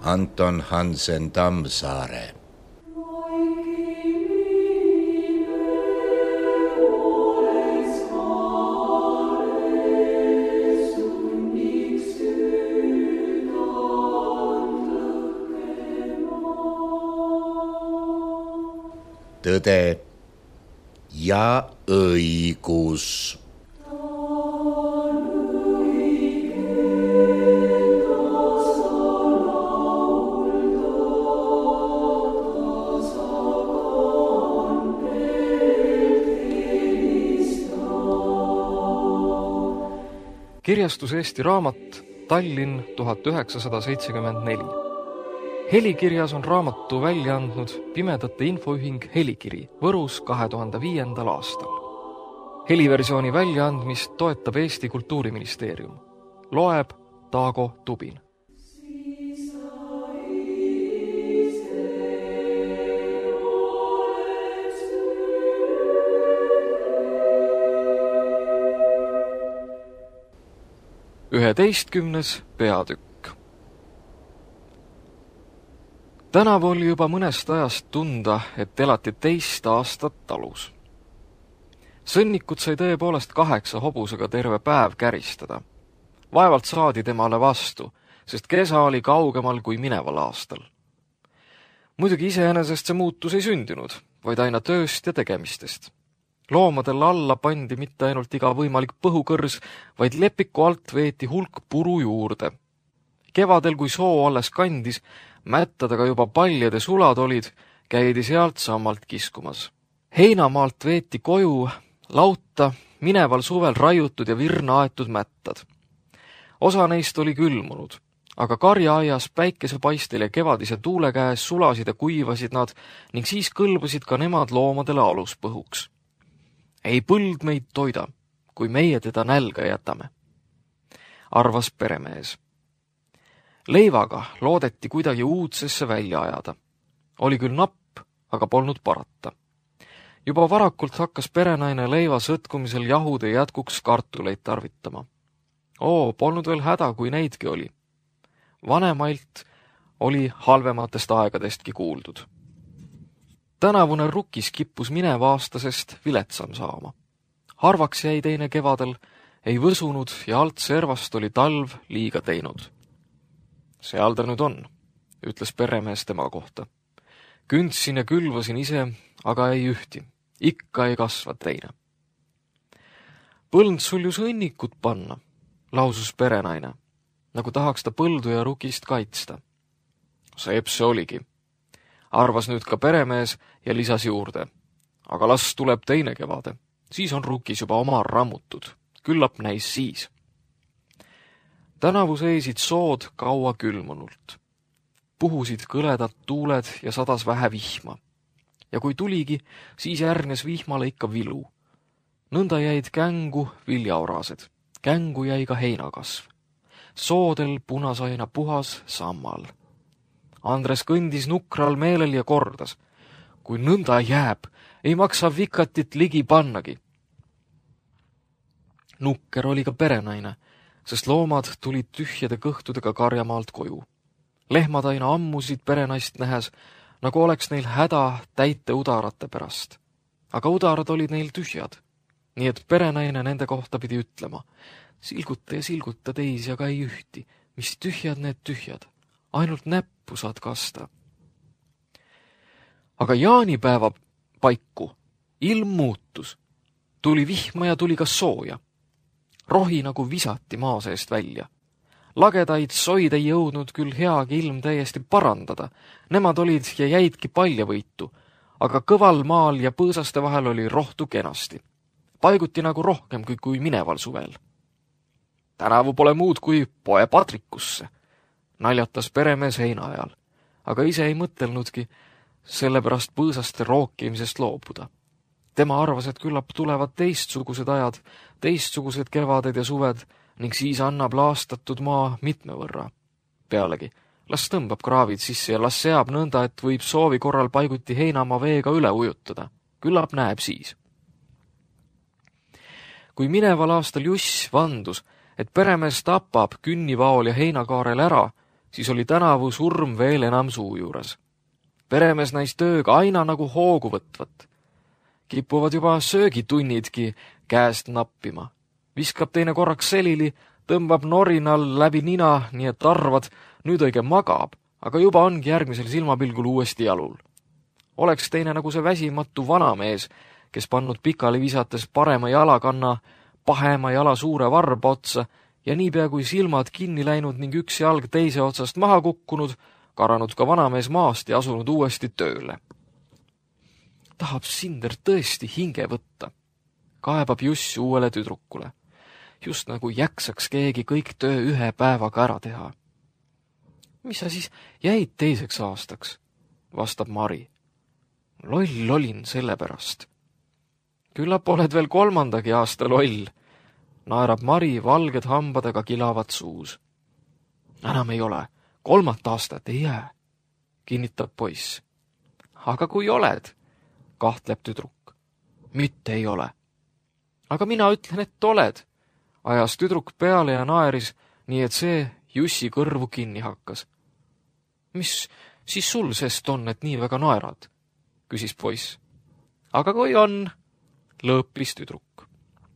Anton Hansen Tammsaare. Tõde ja õigus. Kirjastus Eesti Raamat, Tallinn 1974. Helikirjas on raamatu välja andnud Pimedate Infoühing Helikiri Võrus 2005. aastal. Heliversiooni väljaandmist toetab Eesti Kultuuriministeerium. Loeb Taago Tubin. Üheteistkümnes peatükk. Tänavu oli juba mõnest ajast tunda, et elati 2 aastat talus. Sõnnikut sai tõepoolest 8 hobusega terve päev käristada. Vaevalt saadi temale vastu, sest kesa oli kaugemal kui mineval aastal. Muidugi iseenesest see muutus ei sündinud, vaid aina tööst ja tegemistest. Loomadel alla pandi mitte ainult iga võimalik põhukõrs, vaid lepiku alt veeti hulk puru juurde. Kevadel, kui soo alles kandis, mättadega juba paljade sulad olid, käidi sealt sammalt kiskumas. Heinamaalt veeti koju, lauta, mineval suvel raiutud ja virna aetud mättad. Osa neist oli külmunud, aga karjaaias päikesepaistel ja kevadise tuule käes sulasid ja kuivasid nad ning siis kõlbasid ka nemad loomadele aluspõhuks. Ei põld meid toida, kui meie teda nälga jätame, arvas peremees. Leivaga loodeti kuidagi uudsesse välja ajada. Oli küll napp, aga polnud parata. Juba varakult hakkas perenaine leiva sõtkumisel jahude jätkuks kartuleid tarvitama. Polnud veel häda, kui neidki oli. Vanemailt oli halvematest aegadestki kuuldud. Tänavune rukis kippus mineva aastasest viletsam saama. Harvaks jäi teine kevadel, ei võsunud ja alt servast oli talv liiga teinud. Seal ta nüüd on, ütles peremees tema kohta. Kündsin ja külvasin ise, aga ei ühti. Ikka ei kasva teine. Põld sul ju sõnnikut panna, lausus perenaine, nagu tahaks ta põldu ja rukist kaitsta. Seep see oligi. Arvas nüüd ka peremees ja lisas juurde. Aga las tuleb teine kevade. Siis on rukis juba oma rammutud. Küllap näis siis. Tänavu seisid sood kaua külmunult. Puhusid kõledad tuuled ja sadas vähe vihma. Ja kui tuligi, siis järgnes vihmale ikka vilu. Nõnda jäid kängu viljaorased. Kängu jäi ka heinakasv. Soodel punasaina puhas sammal. Andres kõndis nukral meelel ja kordas. Kui nõnda jääb, ei maksa vikatit ligi pannagi. Nukker oli ka perenaine, sest loomad tulid tühjade kõhtudega karjamaalt koju. Lehmad aina ammusid perenaist nähes, nagu oleks neil häda täite udarate pärast. Aga udarad olid neil tühjad, nii et perenaine nende kohta pidi ütlema. Silguta ja silguta teisi, aga ei ühti. Mis tühjad need tühjad? Ainult näppu saad kasta. Aga jaanipäeva paiku ilm muutus. Tuli vihma ja tuli ka sooja. Rohi nagu visati maa seest välja. Lagedaid soid ei jõudnud küll heagi ilm täiesti parandada. Nemad olid ja jäidki paljavõitu, aga kõval maal ja põõsaste vahel oli rohtu kenasti. Paiguti nagu rohkem kui mineval suvel. Tänavu pole muud kui poe Patrikusse, naljatas peremees heina ajal, aga ise ei mõtelnudki sellepärast põõsaste rookimisest loobuda. Tema arvas, et küllap tulevad teistsugused ajad, teistsugused kevaded ja suved ning siis annab laastatud maa mitme võrra. Pealegi, las tõmbab kraavid sisse ja las seab nõnda, et võib soovi korral paiguti heinamaa veega üle ujutada. Küllap näeb siis. Kui mineval aastal Juss vandus, et peremees tapab künnivaol ja heinakaarel ära, siis oli tänavu surm veel enam suu juures. Peremees näis tööga aina nagu hoogu võtvat. Kipuvad juba söögitunnidki käest nappima. Viskab teine korraks selili, tõmbab norinal läbi nina, nii et arvad, nüüd õige magab, aga juba ongi järgmisel silmapilgul uuesti jalul. Oleks teine nagu see väsimatu vanamees, kes pannud pikali visates parema jalakanna pahema jala suure varba otsa ja niipea kui silmad kinni läinud ning üks jalg teise otsast maha kukkunud, karanud ka vanamees maast ja asunud uuesti tööle. Tahab Sinder tõesti hinge võtta, kaebab Juss uuele tüdrukule. Just nagu jäksaks keegi kõik töö ühe päevaga ära teha. Mis sa siis jäid teiseks aastaks, vastab Mari. Loll olin selle pärast. Küllap oled veel 3. aasta loll, naerab Mari valged hambadega kilavat suus. Enam ei ole, 3. aastat ei jää, kinnitab poiss. Aga kui oled, kahtleb tüdruk. Mitte ei ole. Aga mina ütlen, et oled, ajas tüdruk peale ja naeris, nii et see Jussi kõrvu kinni hakkas. Mis siis sul sest on, et nii väga naerad, küsis poiss. Aga kui on, lõõplis tüdruk.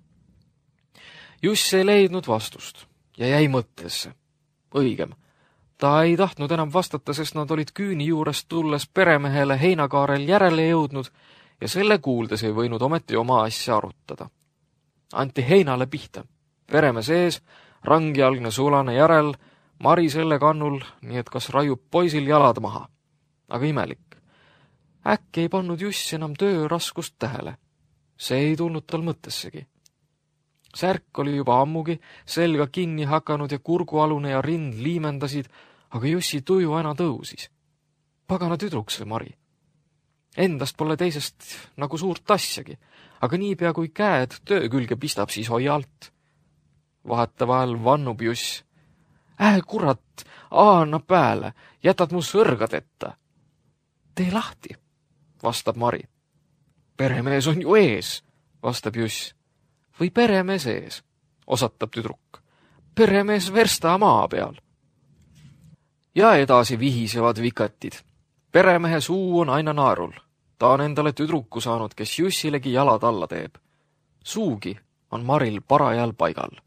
Juss ei leidnud vastust ja jäi mõttesse. Õigem, ta ei tahtnud enam vastata, sest nad olid küüni juurest tulles peremehele heinakaarel järele jõudnud ja selle kuuldes ei võinud ometi oma asja arutada. Anti heinale pihta. Peremees ees, rangjalgne sulane järel, Mari selle kannul, nii et kas raiub poisil jalad maha. Aga imelik. Äkki ei pannud Juss enam töö raskust tähele. See ei tulnud tal mõttessegi. Särk oli juba ammugi selga kinni hakanud ja kurgualune ja rind liimendasid, aga Jussi tuju aina tõusis. Pagana tüdruk see Mari. Endast pole teisest nagu suurt asjagi, aga niipea kui käed töö külge pistab, siis hoia alt. Vahetavahel vannub Juss. Kurat, anna pääle, jätad mu sõrgadeta. Tee lahti, vastab Mari. Peremees on ju ees, vastab Juss. Või peremees ees, osatab tüdruk. Peremees versta maa peal. Ja edasi vihisevad vikatid. Peremehe suu on aina naerul. Ta on endale tüdruku saanud, kes Jussilegi jalad alla teeb. Suugi on Maril parajal paigal.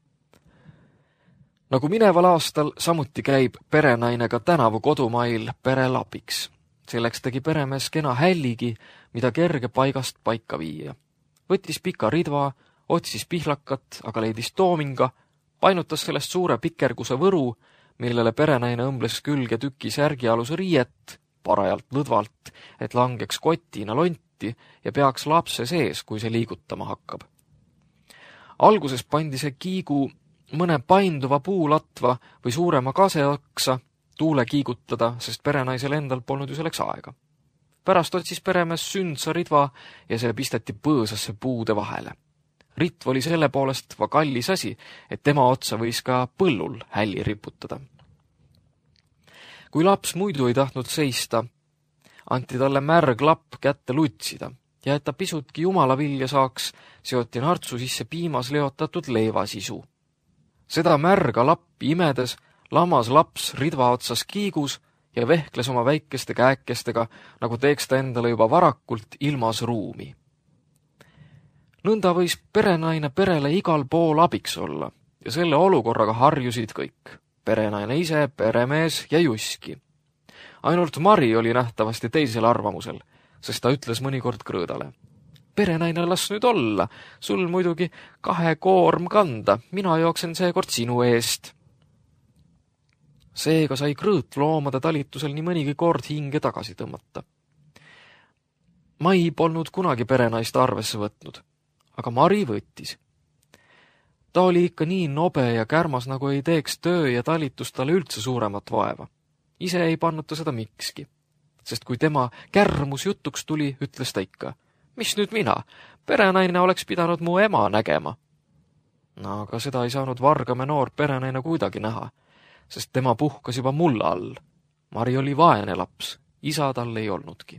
Nagu mineval aastal samuti käib perenaine ka tänavu kodumail perelapiks. Selleks tegi peremees kena hälligi, mida kerge paigast paika viia. Võttis pika ridva, otsis pihlakat, aga leidis toominga, painutas sellest suure pikerguse võru, millele perenaine õmbles külge tüki särgialuse riiet, parajalt lõdvalt, et langeks kotina lonti ja peaks lapse sees, kui see liigutama hakkab. Alguses pandi see kiigu mõne painduva puulatva või suurema kaseoksa tuule kiigutada, sest perenaisel endal polnud ju selleks aega. Pärast otsis peremees sündsa ridva ja see pisteti põõsasse puude vahele. Ritv oli selle poolest kallis asi, et tema otsa võis ka põllul hälli riputada. Kui laps muidu ei tahtnud seista, anti talle märg lapp kätte lutsida ja et ta pisutki jumalavilja saaks, seoti nartsu sisse piimas leotatud leivasisu. Seda märga lappi imedes lamas laps ridva otsas kiigus ja vehkles oma väikeste käekestega, nagu teeks ta endale juba varakult ilmas ruumi. Nõnda võis perenaine perele igal pool abiks olla ja selle olukorraga harjusid kõik. Perenaine ise, peremees ja Jusski. Ainult Mari oli nähtavasti teisel arvamusel, sest ta ütles mõnikord Krõõdale. Perenaine, las nüüd olla, sul muidugi 2 koorm kanda, mina jooksen seekord sinu eest. Seega sai Krõõt loomade talitusel nii mõnigi kord hinge tagasi tõmmata. Mai polnud kunagi perenaist arvesse võtnud, aga Mari võttis. Ta oli ikka nii nobe ja kärmas, nagu ei teeks töö ja talitus talle üldse suuremat vaeva. Ise ei pannud ta seda mikski, sest kui tema kärmus jutuks tuli, ütles ta ikka, mis nüüd mina, perenaine oleks pidanud mu ema nägema. No, aga seda ei saanud Vargamäe noor perenaine kuidagi näha, sest tema puhkas juba mulla all. Mari oli vaene laps, isa tal ei olnudki.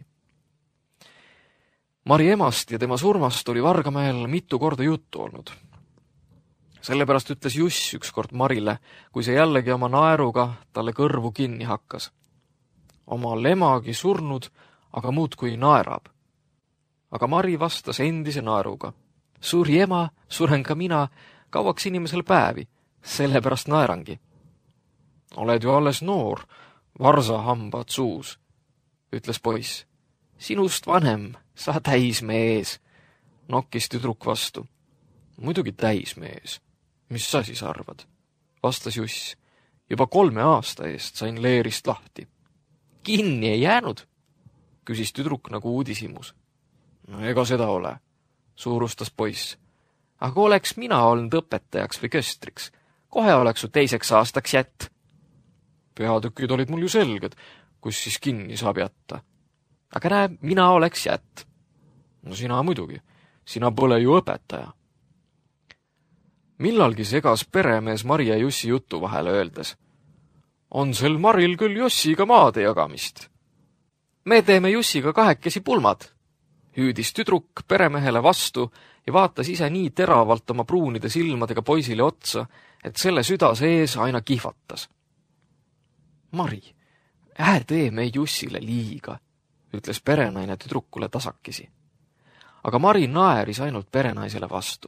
Mari emast ja tema surmast oli Vargamäel mitu korda juttu olnud. Sellepärast ütles Juss ükskord Marile, kui see jällegi oma naeruga talle kõrvu kinni hakkas. Oma lemagi surnud, aga muudkui naerab. Aga Mari vastas endise naeruga. Suri ema, suren ka mina, kauaks inimesel päevi, sellepärast naerangi. Oled ju alles noor, varsahambad suus, ütles poiss. Sinust vanem, sa täismees, nokkis tüdruk vastu. Muidugi täismees. Mis sa siis arvad? Vastas Juss. Juba 3 aasta eest sain leerist lahti. Kinni ei jäänud? Küsis tüdruk nagu uudishimus. No ega seda ole, suurustas poiss. Aga oleks mina olnud õpetajaks või köstriks, kohe oleks su 2 aastaks jätt. Peatükid olid mul ju selged, kus siis kinni saab jätta. Aga näe, mina oleks jätt. No sina muidugi, sina pole ju õpetaja. Millalgi segas peremees Mari ja Jussi jutu vahele öeldes. On sel Maril küll Jussiga maade jagamist. Me teeme Jussiga 2 pulmad, hüüdis tüdruk peremehele vastu ja vaatas ise nii teravalt oma pruunide silmadega poisile otsa, et selle süda sees aina kihvatas. Mari, tee me Jussile liiga, ütles perenaine tüdrukule tasakesi. Aga Mari naeris ainult perenaisele vastu.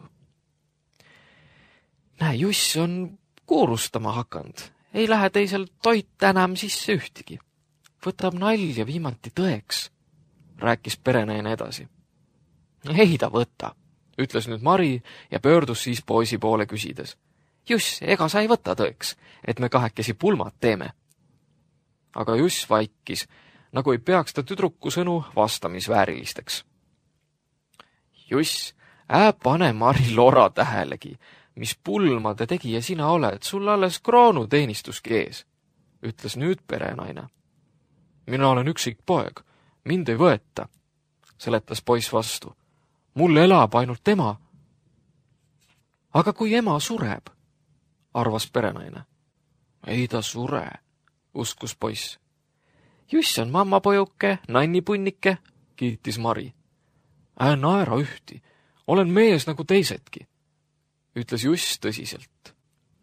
Näe, Juss on kuurustama hakanud, ei lähe teisel toit enam sisse ühtigi. Võtab nalja viimati tõeks, rääkis perenaine edasi. Ei ta võta, ütles nüüd Mari ja pöördus siis poisi poole küsides. Juss, ega sa ei võta tõeks, et me 2 pulmad teeme. Aga Juss vaikis, nagu ei peaks ta tüdruku sõnu vastamisväärilisteks. Juss, pane Mari lora tähelegi, mis pulmade tegija sina oled, sul alles kroonuteenistuski ees, ütles nüüd perenaine. Mina olen üksik poeg, mind ei võeta, seletas poiss vastu. Mul elab ainult ema. Aga kui ema sureb, arvas perenaine. Ei ta sure, uskus poiss. Juss on mammapojuke, nannipunnike, kiitis Mari. Naera ühti, olen mees nagu teisedki, ütles Juss tõsiselt.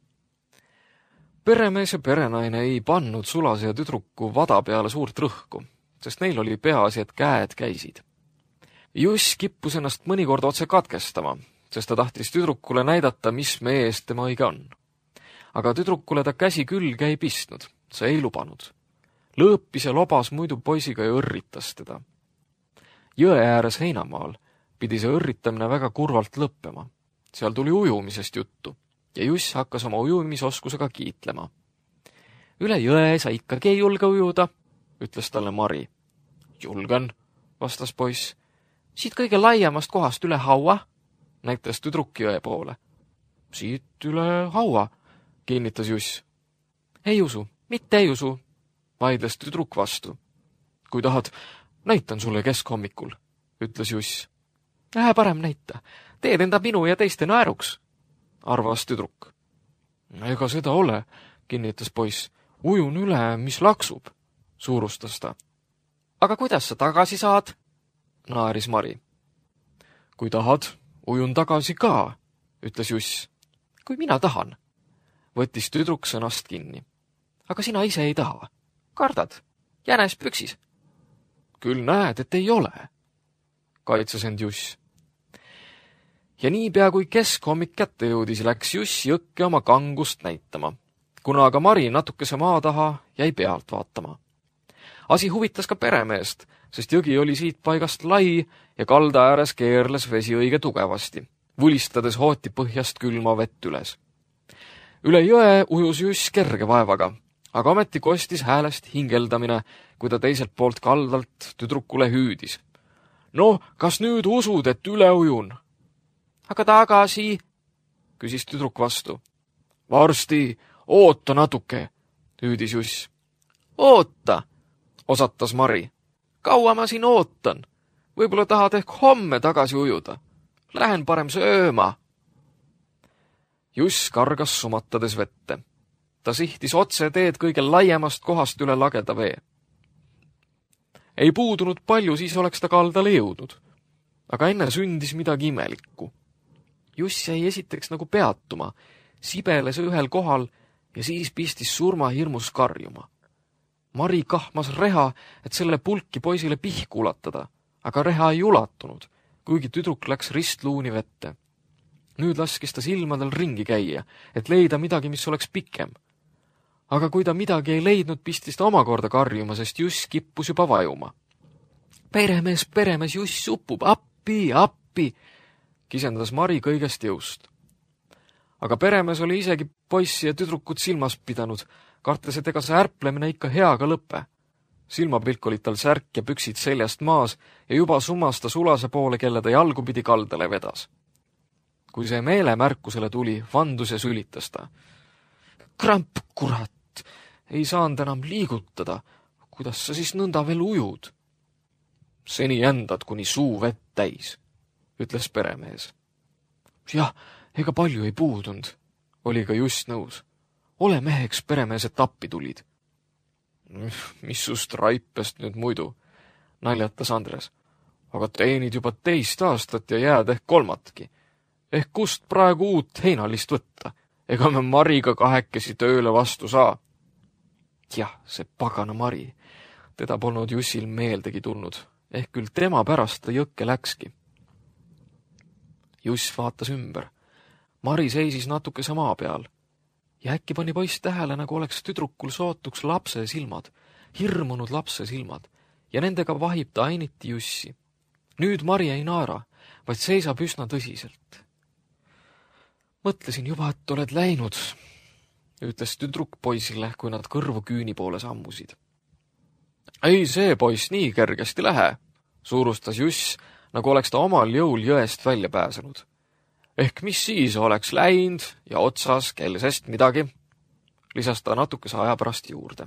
Peremees ja perenaine ei pannud sulase ja tüdruku vada peale suurt rõhku, sest neil oli peaasi, et käed käisid. Juss kippus ennast mõnikord otse katkestama, sest ta tahtis tüdrukule näidata, mis mees tema õige on. Aga tüdrukule ta käsi külge ei pistnud, see ei lubanud. Lõõpis ja lobas muidu poisiga ja õrritas teda. Jõe ääres heinamaal pidi see õrritamine väga kurvalt lõppema. Seal tuli ujumisest juttu ja Juss hakkas oma ujumisoskusega kiitlema. Üle jõe sa ikkagi ei julge ujuda, ütles talle Mari. Julgen, vastas poiss. Siit kõige laiemast kohast üle haua, näitas tüdruk jõe poole. Siit üle haua, kinnitas Juss. Ei usu, mitte ei usu, vaidles tüdruk vastu. Kui tahad, näitan sulle keskhommikul, ütles Juss. Parem näita, teed enda minu ja teiste naeruks, arvas tüdruk. Ega seda ole, kinnitas poiss. Ujun üle, mis laksub, suurustas ta. Aga kuidas sa tagasi saad? Naeris Mari. Kui tahad, ujun tagasi ka, ütles Juss. Kui mina tahan, võttis tüdruk sõnast kinni. Aga sina ise ei taha. Kardad, jänes püksis. Küll näed, et ei ole, kaitses end Juss. Ja niipea kui keskhommik kätte jõudis, läks Juss jõkke oma kangust näitama, kuna aga Mari natukese maa taha jäi pealt vaatama. Asi huvitas ka peremeest, sest jõgi oli siit paigast lai ja kalda ääres keerles vesi õige tugevasti, vulistades hooti põhjast külma vett üles. Üle jõe ujus Juss kerge vaevaga, aga ometi kostis häälest hingeldamine, kui ta teiselt poolt kaldalt tüdrukule hüüdis. No, kas nüüd usud, et üle ujun? Aga tagasi, küsis tüdruk vastu. Varsti, oota natuke, hüüdis Juss. Oota, osatas Mari. Kaua ma siin ootan? Võib-olla tahad ehk homme tagasi ujuda. Lähen parem sööma. Juss kargas sumatades vette. Ta sihtis otse teed kõige laiemast kohast üle lageda vee. Ei puudunud palju, siis oleks ta kaldale jõudnud. Aga enne sündis midagi imelikku. Juss jäi esiteks nagu peatuma, sibeles ühel kohal ja siis pistis surmahirmus karjuma. Mari kahmas reha, et selle pulki poisile pihku ulatada, aga reha ei ulatunud, kuigi tüdruk läks ristluuni vette. Nüüd laskis ta silmadel ringi käia, et leida midagi, mis oleks pikem. Aga kui ta midagi ei leidnud, pistis ta omakorda karjuma, sest Juss kippus juba vajuma. Peremees, Juss uppub, appi, kisendas Mari kõigest jõust. Aga peremees oli isegi poissi ja tüdrukut silmas pidanud, kartes, et ega see ärplemine ikka heaga lõppe. Silmapilk olid tal särk ja püksid seljast maas ja juba summas ta sulase poole, kelle ta jalgupidi kaldale vedas. Kui see meele märkusele tuli, vandus ja sülitas ta. Kramp, kurat! Ei saanud enam liigutada. Kuidas sa siis nõnda veel ujud? Seni jändad, kuni suu vett täis, ütles peremees. Jah, ega palju ei puudunud, oli ka just nõus. Ole meheks, peremees, et appi tulid. Mis sust raipest nüüd muidu, naljatas Andres. Aga teenid juba 2 aastat ja jääd ehk 3. Ehk kust praegu uut heinalist võtta? Ega me Mariga 2 tööle vastu saa. Jah, see pagana Mari. Teda polnud Jussil meeldegi tulnud. Ehk küll tema pärast ta jõkke läkski. Juss vaatas ümber. Mari seisis natukese maa peal. Ja äkki pani poiss tähele, nagu oleks tüdrukul sootuks lapse silmad, hirmunud lapse silmad, ja nendega vahib ta ainiti Jussi. Nüüd Mari ei naara, vaid seisab üsna tõsiselt. Mõtlesin juba, et oled läinud, ütles tüdruk poisile, kui nad kõrvu küüni poole sammusid. Ei see poiss nii kergesti lähe, suurustas Juss, nagu oleks ta omal jõul jõest välja pääsenud. Ehk mis siis oleks läinud ja otsas kellesest midagi, lisas ta natukese aja pärast juurde.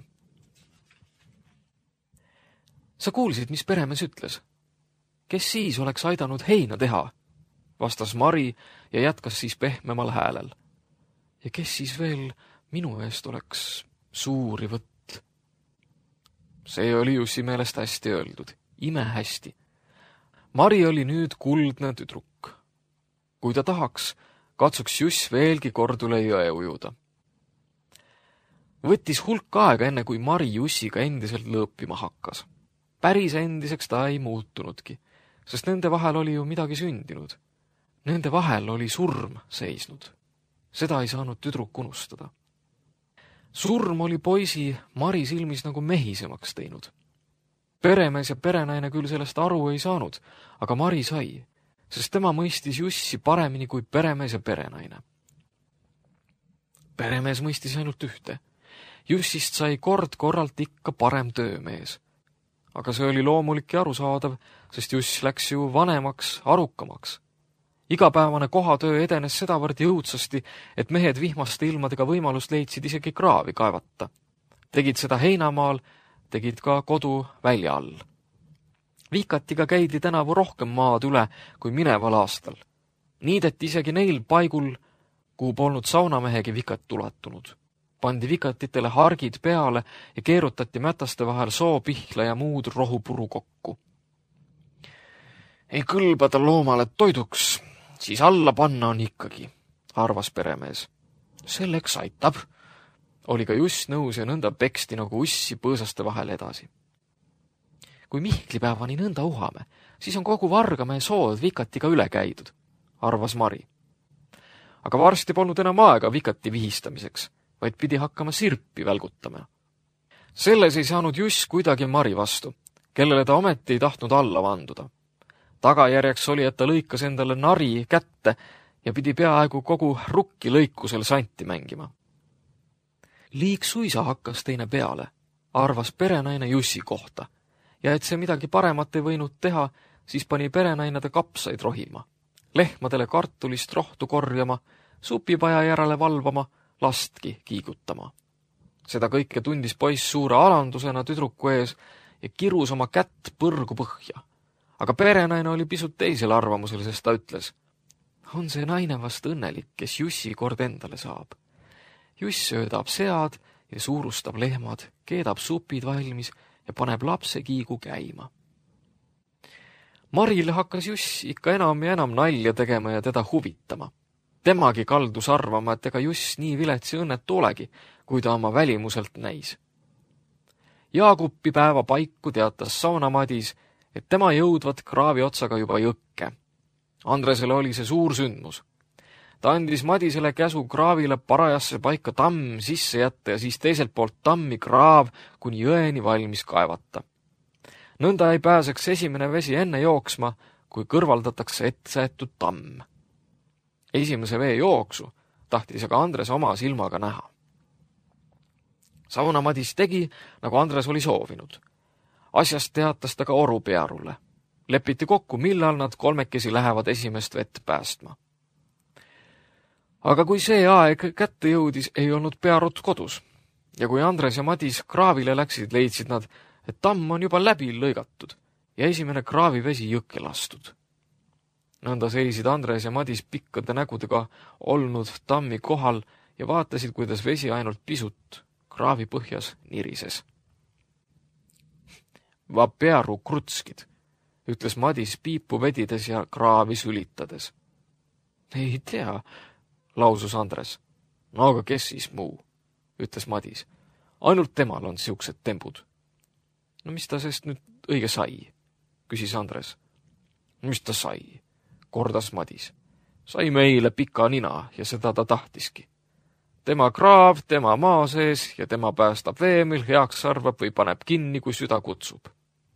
Sa kuulsid, mis peremees ütles? Kes siis oleks aidanud heina teha? Vastas Mari ja jätkas siis pehmemal häälel. Ja kes siis veel minu eest oleks suuri võtt? See oli Jussi meelest hästi öeldud, imehästi. Mari oli nüüd kuldne tüdruk. Kui ta tahaks, katsuks Juss veelgi kord üle jõe ujuda. Võttis hulk aega, enne kui Mari Jussiga endiselt lõõpima hakkas. Päris endiseks ta ei muutunudki, sest nende vahel oli ju midagi sündinud. Nende vahel oli surm seisnud. Seda ei saanud tüdruk unustada. Surm oli poisi Mari silmis nagu mehisemaks teinud. Peremees ja perenaine küll sellest aru ei saanud, aga Mari sai, sest tema mõistis Jussi paremini kui peremees ja perenaine. Peremees mõistis ainult ühte. Jussist sai kord-korralt ikka parem töömees. Aga see oli loomulik ja arusaadav, sest Juss läks ju vanemaks, arukamaks. Igapäevane kohatöö edenes sedavõrd jõudsasti, et mehed vihmaste ilmadega võimalust leidsid isegi kraavi kaevata. Tegid seda heinamaal, tegid ka kodu välja all. Vikatiga käidi tänavu rohkem maad üle kui mineval aastal. Niideti isegi neil paigul, kuhu polnud saunamehegi vikat ulatunud. Pandi vikatitele hargid peale ja keerutati mätaste vahel soopihla ja muud rohupuru kokku. Ei kõlba ta loomale toiduks, siis alla panna on ikkagi, arvas peremees. Selleks aitab, oli ka Juss nõus ja nõnda peksti nagu ussi põõsaste vahel edasi. Kui Mihklipäevani nõnda uhame, siis on kogu Vargamäe sood vikatiga üle käidud, arvas Mari. Aga varsti polnud enam aega vikati vihistamiseks, vaid pidi hakkama sirpi välgutama. Selles ei saanud Juss kuidagi Mari vastu, kellele ta ometi ei tahtnud alla vanduda. Tagajärjeks oli, et ta lõikas endale nari kätte ja pidi peaaegu kogu rukki lõikusel santi mängima. Liig suisa hakkas teine peale, arvas perenaine Jussi kohta, ja et see midagi paremat ei võinud teha, siis pani perenaine ta kapsaid rohima, lehmadele kartulist rohtu korjama, supipaja järele valvama, lastki kiigutama. Seda kõike tundis poiss suure alandusena tüdruku ees ja kirus oma kätt põrgu põhja. Aga perenaine oli pisut teisel arvamusel, sest ta ütles, on see naine vast õnnelik, kes Jussi kord endale saab. Juss söödab sead ja suurustab lehmad, keedab supid valmis ja paneb lapse kiigu käima. Marile hakkas Juss ikka enam ja enam nalja tegema ja teda huvitama. Temagi kaldus arvama, et ega Juss nii viletsi õnnetu olegi, kui ta oma välimuselt näis. Jaagupi päeva paiku teatas Sauna Madis, et tema jõudvat kraavi otsaga juba jõkke. Andresele oli see suur sündmus. Ta andis Madisele käsu kraavile parajasse paika tamm sisse jätta ja siis teiselt poolt tammi kraav kuni jõeni valmis kaevata. Nõnda ei pääseks esimene vesi enne jooksma, kui kõrvaldatakse ettesäetud tamm. Esimese vee jooksu tahtis aga Andres oma silmaga näha. Sauna Madis tegi, nagu Andres oli soovinud. Asjast teatas ta ka Oru Pearule. Lepiti kokku, millal nad kolmekesi lähevad esimest vett päästma. Aga kui see aeg kätte jõudis, ei olnud Pearut kodus. Ja kui Andres ja Madis kraavile läksid, leidsid nad, et tamm on juba läbi lõigatud ja esimene kraavivesi jõkke lastud. Nõnda seisid Andres ja Madis pikkade nägudega olnud tammi kohal ja vaatasid, kuidas vesi ainult pisut kraavi põhjas nirises. Va Pearu krutskid, ütles Madis piipu vedides ja kraavi sülitades. Ei tea, lausus Andres. No aga kes siis muu, ütles Madis. Ainult temal on siuksed tembud. No mis ta sest nüüd õige sai, küsis Andres. Mis ta sai, kordas Madis. Sai meile pika nina ja seda ta tahtiski. Tema kraav, tema maa sees ja tema päästab vee, mil heaks arvab või paneb kinni, kui süda kutsub.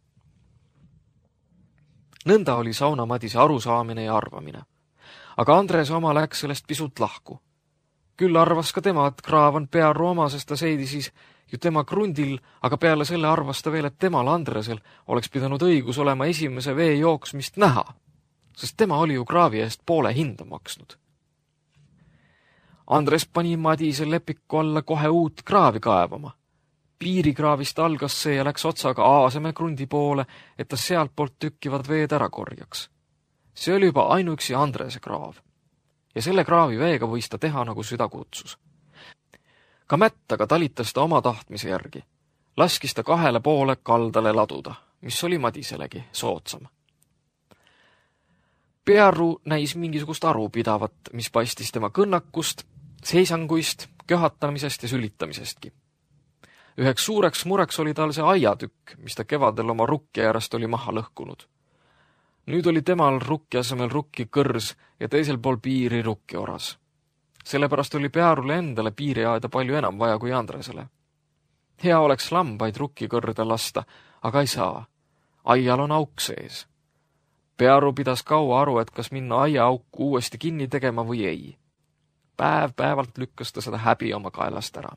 Nõnda oli Sauna Madise arusaamine ja arvamine. Aga Andres oma läks sellest pisut lahku. Küll arvas ka tema, et kraav on Pearu oma, sest ta seidi siis ju tema krundil, aga peale selle arvas ta veel, et temal Andresel oleks pidanud õigus olema esimese vee jooksmist näha, sest tema oli ju kraavi eest poole hinda maksnud. Andres pani Madise lepiku alla kohe uut kraavi kaevama. Piirikraavist algas see ja läks otsaga Aaseme krundi poole, et ta sealt poolt tükkivad veed ära korjaks. See oli juba ainuüksi Andrese kraav. Ja selle kraavi veega võis ta teha, nagu süda kutsus. Ka mättaga talitas ta oma tahtmise järgi. Laskis ta 2 poole kaldale laduda, mis oli Madiselegi soodsam. Pearu näis mingisugust aru pidavat, mis paistis tema kõnnakust, seisanguist, köhatamisest ja sülitamisestki. Üheks suureks mureks oli tal see aiatükk, mis ta kevadel oma rukki äärest oli maha lõhkunud. Nüüd oli temal rukki asemel rukki kõrs ja teisel pool piiri rukki oras. Sellepärast oli Pearule endale piiriaeda palju enam vaja kui Andresele. Hea oleks lambaid rukki kõrda lasta, aga ei saa. Aial on auk sees. Pearu pidas kaua aru, et kas minna aiaauku uuesti kinni tegema või ei. Päev-päevalt lükkas ta seda häbi oma kaelast ära.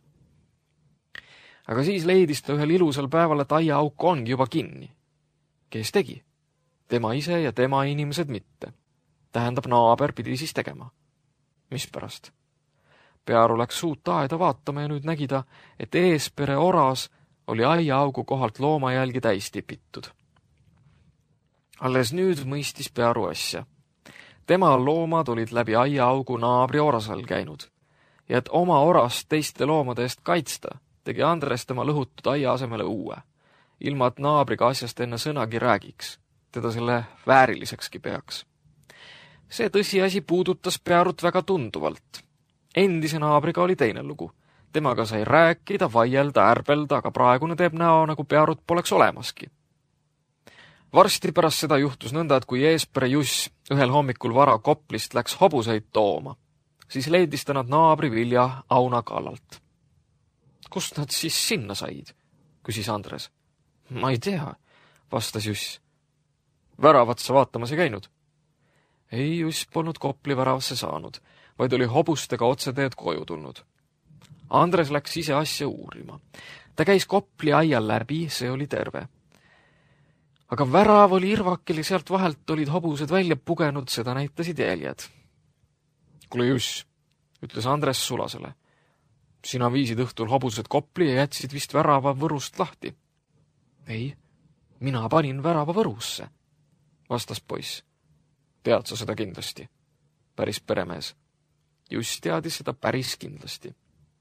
Aga siis leidis ta ühel ilusal päeval, et aiaauk ongi juba kinni. Kes tegi? Tema ise ja tema inimesed mitte. Tähendab, naaber pidi siis tegema. Mispärast? Pearu läks suut aeda vaatama ja nüüd nägi ta, et eespere oras oli aiaaugu kohalt loomajälgi täis tipitud. Alles nüüd mõistis Pearu asja. Tema loomad olid läbi aiaaugu naabri orasal käinud ja et oma orast teiste loomade eest kaitsta, tegi Andres tema lõhutud aia asemele uue, ilma et naabriga asjast enne sõnagi räägiks, teda selle väärilisekski peaks. See tõsiasi puudutas Pearut väga tunduvalt. Endise naabriga oli teine lugu. Temaga sai rääkida, vaielda, ärbelda, aga praegune teeb näo, nagu Pearut poleks olemaski. Varsti pärast seda juhtus nõnda, et kui eespere Juss ühel hommikul vara Koplist läks hobuseid tooma, siis leidis ta nad naabri Vilja Auna kallalt. Kust nad siis sinna said, küsis Andres. Ma ei tea, vastas Juss. Väravatsa vaatamas ei käinud. Ei, Juss polnud Kopli väravasse saanud, vaid oli hobustega otseteed koju tulnud. Andres läks ise asja uurima. Ta käis Kopli aial läbi, see oli terve. Aga värav oli irvakel ja sealt vahelt olid hobused välja pugenud, seda näitasid jäljed. Kuule Juss, ütles Andres Sulasele. Sina viisid õhtul hobused Kopli ja jätsid vist värava võrust lahti. Ei, mina panin värava võrusse, vastas poiss. Tead sa seda kindlasti? Päris peremees. Juss teadis seda päris kindlasti.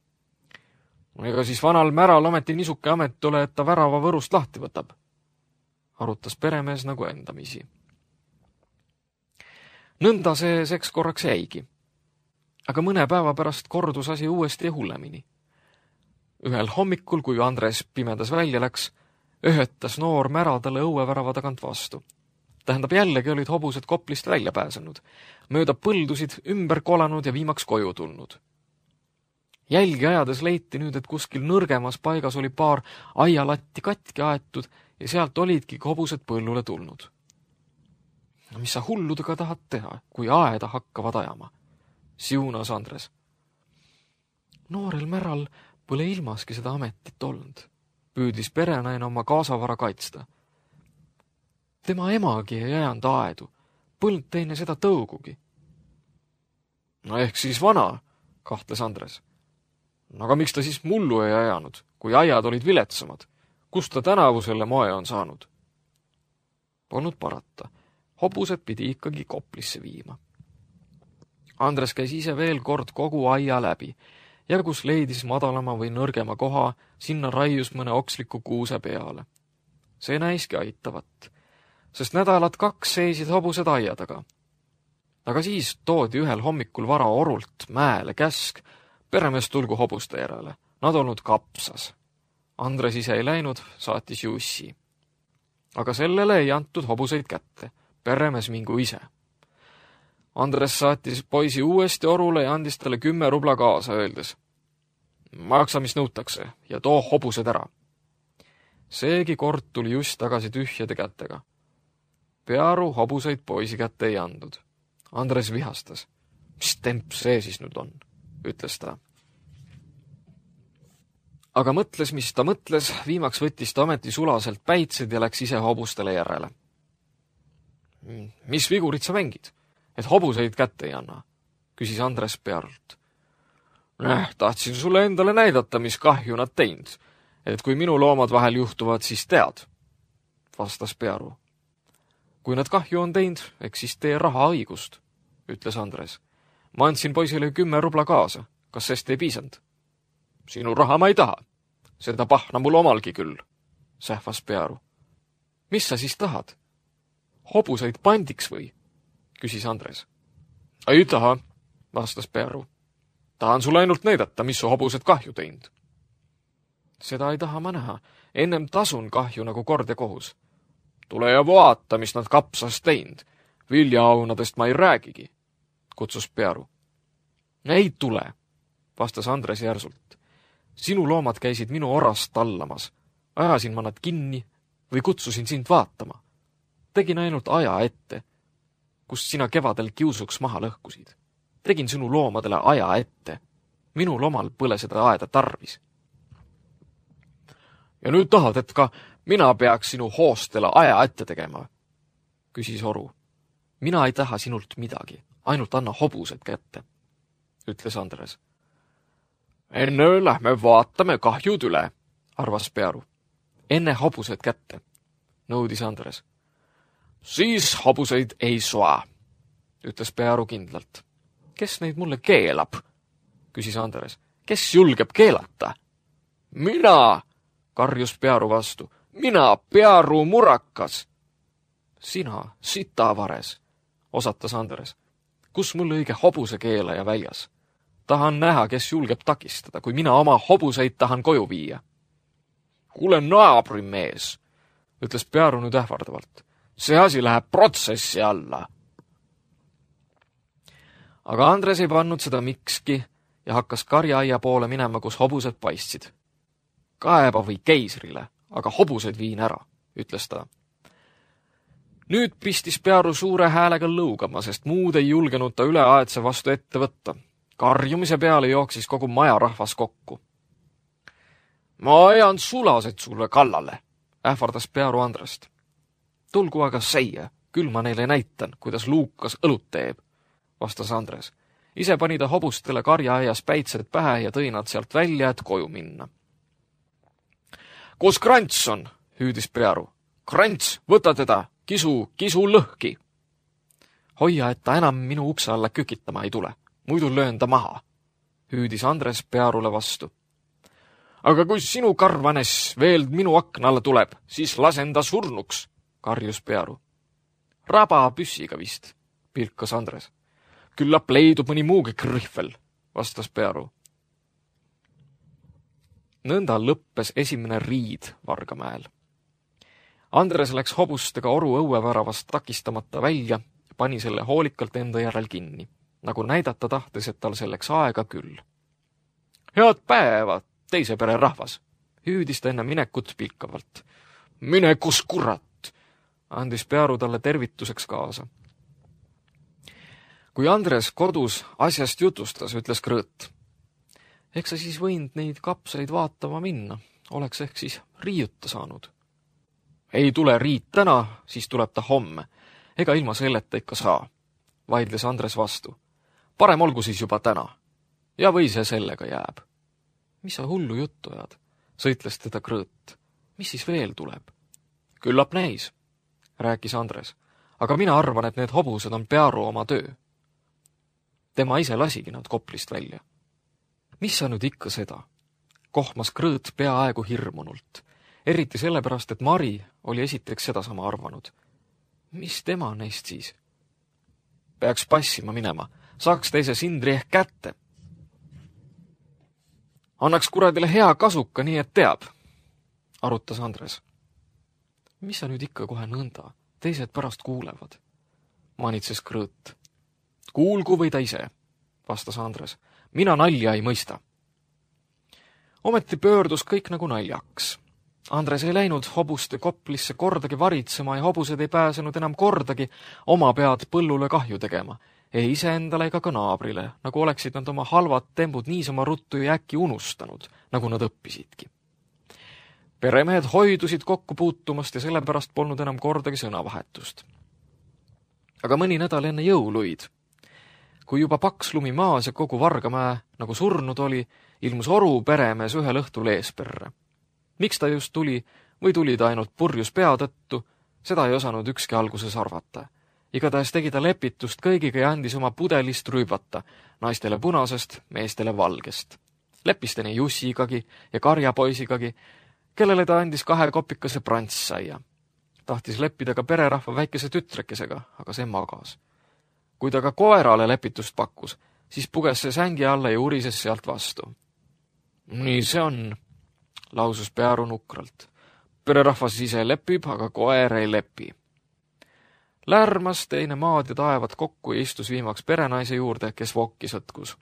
Ega siis vanal märal ometi nisuke amet ole, et ta värava võrust lahti võtab, arutas peremees nagu endamisi. Nõnda see seks korraks jäigi. Aga mõne päeva pärast kordus asi uuesti ja hullemini. Ühel hommikul, kui Andres pimedas välja läks, öhötas noor mära talle õuevärava tagant vastu. Tähendab, jällegi olid hobused Koplist välja pääsenud, mööda põldusid ümber kolanud ja viimaks koju tulnud. Jälgi ajades leiti nüüd, et kuskil nõrgemas paigas oli paar aialatti katki aetud ja sealt olidki hobused põllule tulnud. No mis sa hulludega tahad teha, kui aeda hakkavad ajama? Siunas Andres. Noorel märal pole ilmaski seda ametit olnud. Püüdis perenaine oma kaasavara kaitsta. Tema emagi ei ajanud aedu. Põld teine seda tõugugi. No ehk siis vana, kahtles Andres. Aga miks ta siis mullu ei ajanud, kui aiad olid viletsamad? Kust ta tänavu selle moe on saanud? Polnud parata. Hobused pidi ikkagi Koplisse viima. Andres käis ise veel kord kogu aia läbi ja kus leidis madalama või nõrgema koha, sinna raius mõne oksliku kuuse peale. See näiski aitavat, sest nädalad 2 seisid hobused aia taga. Aga siis toodi ühel hommikul vara orult mäele käsk, peremees tulgu hobuste järele. Nad olnud kapsas. Andres ise ei läinud, saatis Jussi. Aga sellele ei antud hobuseid kätte. Peremees mingu ise. Andres saatis poisi uuesti orule ja andis talle 10 rubla kaasa, öeldes: maksa, mis nõutakse, ja too hobused ära. Seegi kord tuli just tagasi tühjade kätega. Pearu hobuseid poisi kätte ei andud. Andres vihastas. Mis temp see siis nüüd on, ütles ta. Aga mõtles, mis ta mõtles, viimaks võttis ta ameti sulaselt päitsed ja läks ise hobustele järele. Mis vigurit sa mängid, et hobuseid kätte ei anna, küsis Andres Pearult. Tahtsin sulle endale näidata, mis kahju nad teinud, et kui minu loomad vahel juhtuvad, siis tead, vastas Pearu. Kui nad kahju on teinud, eks siis tee raha õigust, ütles Andres. Ma andsin poisile 10 rubla kaasa, kas sest ei piisanud? Sinu raha ma ei taha, seda pahna mul omalgi küll, sähvas Pearu. Mis sa siis tahad? Hobuseid pandiks või? Küsis Andres. Ei taha, vastas Pearu. Tahan sulle ainult näidata, mis su hobused kahju teinud. Seda ei taha ma näha. Ennem tasun kahju nagu kord ja kohus. Tule ja vaata, mis nad kapsas teinud. Viljaaunadest ma ei räägigi, kutsus Pearu. Ei tule, vastas Andres järsult. Sinu loomad käisid minu orast tallamas. Ajasin ma nad kinni või kutsusin sind vaatama. Tegin ainult aja ette, kust sina kevadel kiusuks maha lõhkusid. Tegin sinu loomadele aja ette. Minu lomal põle seda aeda tarvis. Ja nüüd tahad, et ka mina peaks sinu hoostele aja ette tegema, küsis Oru. Mina ei taha sinult midagi, ainult anna hobused kätte, ütles Andres. Enne lähme vaatame kahjud üle, arvas Pearu. Enne hobused kätte, nõudis Andres. Siis hobuseid ei soa, ütles Pearu kindlalt. Kes neid mulle keelab, küsis Andres. Kes julgeb keelata? Mina, karjus Pearu vastu. Mina, Pearu murakas. Sina, sitavares, osatas Andres. Kus mul õige hobuse keelaja väljas? Tahan näha, kes julgeb takistada, kui mina oma hobuseid tahan koju viia. Kuule naabrimees, ütles Pearu nüüd ähvardavalt. See asi läheb protsessi alla. Aga Andres ei pannud seda mikski ja hakkas karjaaia poole minema, kus hobused paistsid. Kaeba või keisrile, aga hobused viin ära, ütles ta. Nüüd pistis Pearu suure häälega lõugama, sest muud ei julgenud ta üle aedse vastu ette võtta. Karjumise peale jooksis kogu maja rahvas kokku. Ma ajan sulased sulle kallale, ähvardas Pearu Andrest. Tulgu aga seia, küll ma neile näitan, kuidas Luukas õlut teeb, vastas Andres. Ise pani ta hobustele karjaaias päitsed pähe ja tõi nad sealt välja, et koju minna. Kus Krants on, hüüdis Pearu. Krants, võta teda, kisu lõhki. Hoia, et ta enam minu ukse alla kükitama ei tule, muidu löön ta maha, hüüdis Andres Pearule vastu. Aga kui sinu karvanes veel minu akna alla tuleb, siis lasen ta surnuks, karjus Pearu. Raba püssiga vist, pilkas Andres. Küllap leidub mõni muugi krihvel, vastas Pearu. Nõnda lõppes esimene riid Vargamäel. Andres läks hobustega oru õueväravast takistamata välja ja pani selle hoolikalt enda järel kinni, nagu näidata tahtes, et tal selleks aega küll. Head päeva, teise pere rahvas, hüüdis ta enne minekut pilkavalt. Mine kus kurat, andis Pearu talle tervituseks kaasa. Kui Andres kodus asjast jutustas, ütles Krõõt. Eks sa siis võinud neid kapsaid vaatama minna, oleks ehk siis riiuta saanud. Ei tule riit täna, siis tuleb ta homme. Ega ilma selleta ikka saa, vaidles Andres vastu. Parem olgu siis juba täna. Ja või see sellega jääb. Mis sa hullu juttu ajad? Sõitles teda Krõõt. Mis siis veel tuleb? Küllap näis, rääkis Andres. Aga mina arvan, et need hobused on Pearu oma töö. Tema ise lasigi nad Koplist välja. Mis sa nüüd ikka seda? Kohmas Krõõt peaaegu hirmunult. Eriti sellepärast, et Mari oli esiteks sedasama arvanud. Mis tema neist siis? Peaks passima minema. Saaks teise Sindri ehk kätte. Annaks kuradile hea kasuka, nii et teab, arutas Andres. Mis sa nüüd ikka kohe nõnda? Teised pärast kuulevad, manitses Krõõt. Kuulgu või ta ise, vastas Andres. Mina nalja ei mõista. Ometi pöördus kõik nagu naljaks. Andres ei läinud hobuste Koplisse kordagi varitsema ja hobused ei pääsenud enam kordagi oma pead põllule kahju tegema. Ei iseendale ega ka naabrile, nagu oleksid nad oma halvad tembud niisama ruttu ja äkki unustanud, nagu nad õppisidki. Peremehed hoidusid kokku puutumast ja sellepärast polnud enam kordagi sõnavahetust. Aga mõni nädal enne jõuluid, kui juba paks lumi maas ja kogu Vargamäe nagu surnud oli, ilmus Oru peremees ühel õhtul Eesperre. Miks ta just tuli või tuli ta ainult purjus pea tõttu, seda ei osanud ükski alguses arvata. Igatahes tegi ta lepitust kõigiga ja andis oma pudelist rüübata, naistele punasest, meestele valgest. Leppis ta nii Jussigagi ja Karjapoisigagi, kellele ta andis 2 kopikase prantsaia. Tahtis leppida ka pererahva väikese tütrekesega, aga see magas. Kui ta ka koerale lepitust pakkus, siis puges see sängi alla ja urises sealt vastu. Nii see on, lausus Pearu nukralt. Pererahvas ise lepib, aga koer ei lepi. Lärmas teine maad ja taevad kokku ja istus viimaks perenaise juurde, kes vokki sõtkus.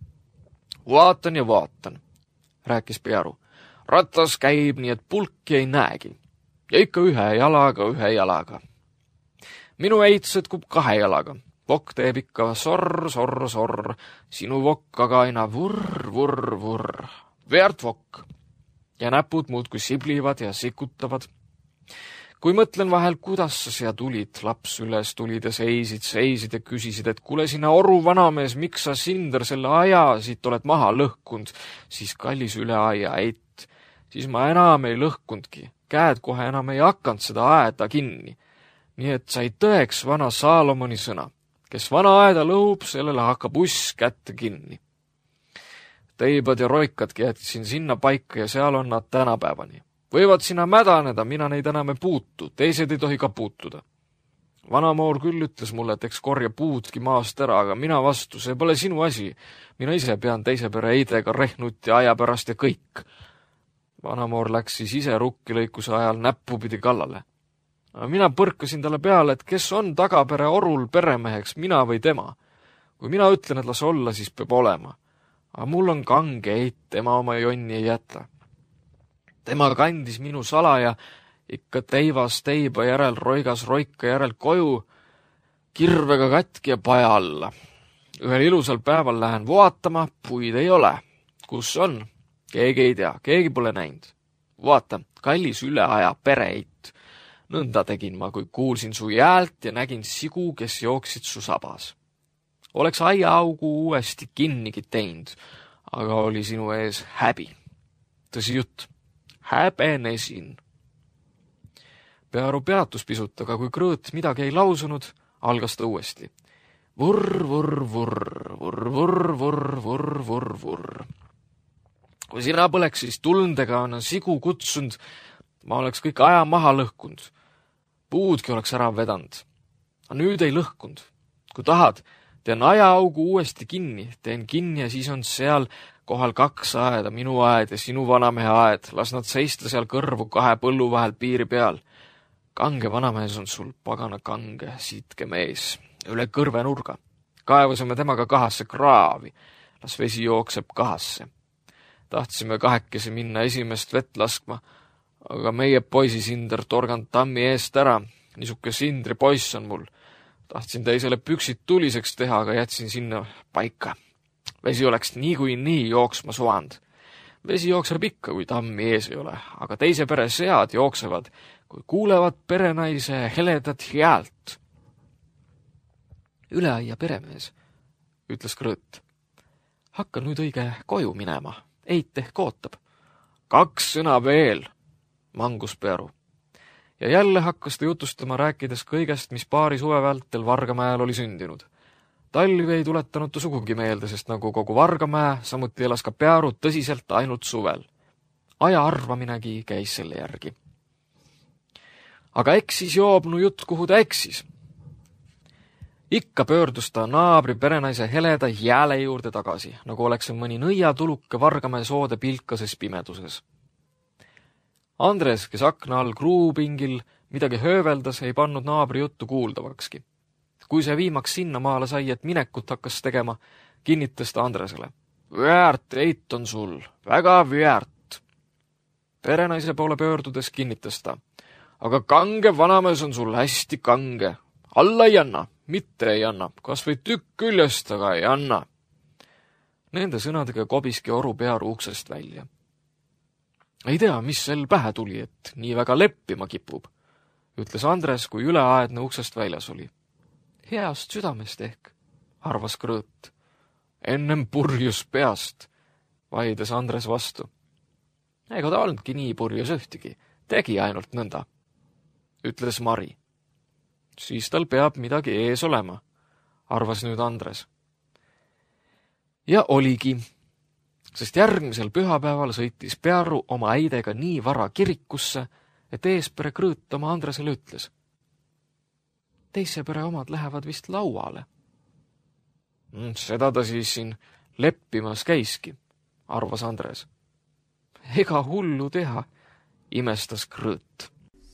Vaatan ja vaatan, rääkis Pearu. Ratas käib nii, et pulki ei näegi. Ja ikka ühe jalaga. Minu eit sõtkub 2 jalaga. Vokk teeb ikka sorr. Sinu vokk aga aina vurr. Veert vokk. Ja näpud muudkui siblivad ja sikutavad. Kui mõtlen vahel, kuidas sa siia tulid, laps üles tulid ja seisid ja küsisid, et kuule sina Oru vanamees, miks sa Sinder selle aia siit oled maha lõhkund, siis kallis üle aia eit. Siis ma enam ei lõhkundki, käed kohe enam ei hakanud seda aeda kinni. Nii et sai tõeks vana Saalomoni sõna, kes vana aeda lõhub, sellele hakkab uss kätte kinni. Teibad ja roikadki jätsin sinna paika ja seal on nad tänapäevani. Võivad sinna mädaneda, mina neid enam ei puutu, teised ei tohi ka puutuda. Vanamoor küll ütles mulle, et eks korja puudki maast ära, aga mina vastu, see pole sinu asi. Mina ise pean teise pere eidega rehnut ja aja pärast ja kõik. Vanamoor läks siis ise rukkilõikuse ajal näppupidi kallale. Mina põrkasin talle peale, et kes on tagapere Orul peremeheks, mina või tema. Kui mina ütlen, et las olla, siis peab olema. Aga mul on kange eit, tema oma jonni ei jäta. Tema kandis minu salaja ikka teivas teiba järel, roigas roika järel koju, kirvega katki ja paja alla. Ühel ilusal päeval lähen vaatama, puid ei ole. Kus on? Keegi ei tea, keegi pole näinud. Vaata, kallis üle aja pereit. Nõnda tegin ma, kui kuulsin su jäält ja nägin sigu, kes jooksid su sabas. Oleks aiaaugu uuesti kinnigi teinud, aga oli sinu ees häbi. Tõsi jutt. Häbenesin. Pearu peatus pisut, aga kui Krõõt midagi ei lausunud, algas ta uuesti. Vurr. Kui sina põleks siis tundega on sigu kutsunud, ma oleks kõik aja maha lõhkunud. Puudki oleks ära vedanud. Aga nüüd ei lõhkunud. Kui tahad, teen ajaaugu uuesti kinni, teen kinni ja siis on seal kohal 2 aeda, minu aed ja sinu vanamehe aed. Las nad seista seal kõrvu 2 põllu vahel piiri peal. Kange vanamees on sul, pagana kange, sitke mees, üle kõrvenurga. Kaevasime temaga kahasse kraavi, las vesi jookseb kahasse. Tahtsime 2 minna esimest vett laskma, aga meie poisisinder torganud tammi eest ära. Niisuke sindri poiss on mul. Tahtsin teisele püksid tuliseks teha, aga jätsin sinna paika. Vesi oleks nii jooksma suvand. Vesi jookseb ikka, kui tammi ees ei ole, aga teise pere sead jooksevad, kui kuulevad perenaise heledat häält. Üleaia peremees, ütles Krõõt. Hakka nüüd õige koju minema, Eit ehk ootab. 2 sõna veel, mangus Pearu. Ja jälle hakkas ta jutustama, rääkides kõigest, mis paari suve vältel Vargamäel oli sündinud. Talvi ei tuletanud ta sugugi meelde, sest nagu kogu Vargamäe, samuti elas ka Pearu tõsiselt ainult suvel. Aja arvaminegi käis selle järgi. Aga eksis joobnu jutt, kuhu ta eksis. Ikka pöördus ta naabri perenaise heleda jääle juurde tagasi, nagu oleks see mõni nõiatuluke Vargamäe soode pilkases pimeduses. Andres, kes akna all kruupingil midagi hööveldas, ei pannud naabri juttu kuuldavakski. Kui see viimaks sinna maale sai, et minekut hakkas tegema, kinnitas ta Andresele. Väärt Eit on sul, väga väärt. Perenaise poole pöördudes kinnitas ta. Aga kange vanamees on sul, hästi kange. Alla ei anna, mitte ei anna, kas või tükk küljest, aga ei anna. Nende sõnadega kobiski Oru Pearu uksest välja. Ei tea, mis sel pähe tuli, et nii väga leppima kipub, ütles Andres, kui üleaedne uksest väljas oli. Heast südamest ehk, arvas Krõõt. Ennem purjus peast, vaides Andres vastu. Ega ta olnudki nii purjus ühtegi, tegi ainult nõnda, ütles Mari. Siis tal peab midagi ees olema, arvas nüüd Andres. Ja oligi, sest järgmisel pühapäeval sõitis Pearu oma äidega nii vara kirikusse, et eespere Krõõt oma Andresele ütles. Teise pere omad lähevad vist lauale. Seda ta siis siin leppimas käiski, arvas Andres. Ega hullu teha, imestas Krõõt.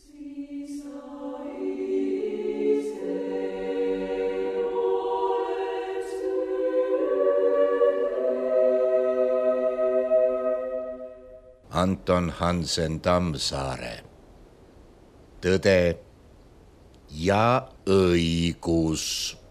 Anton Hansen Tammsaare. Tõde ja õigus.